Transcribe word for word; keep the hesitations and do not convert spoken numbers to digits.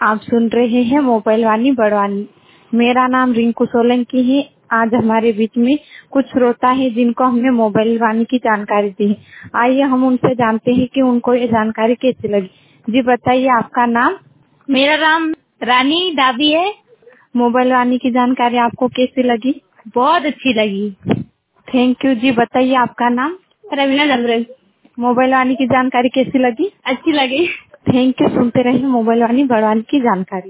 आप सुन रहे हैं मोबाइल वाणी बड़वानी। मेरा नाम रिंकू सोलंकी है। आज हमारे बीच में कुछ श्रोता है जिनको हमने मोबाइल वाणी की जानकारी दी है। आइए हम उनसे जानते हैं कि उनको ये जानकारी कैसी लगी। जी बताइए आपका नाम। मेरा नाम रानी डाबी है। मोबाइल वाणी की जानकारी आपको कैसी लगी। बहुत अच्छी लगी। Thank you. जी बताइए आपका नाम। रवीना जमरेल। मोबाइल वाणी की जानकारी कैसी लगी। अच्छी लगी। Thank you. सुनते रहिए मोबाइल वाणी बड़वानी की जानकारी।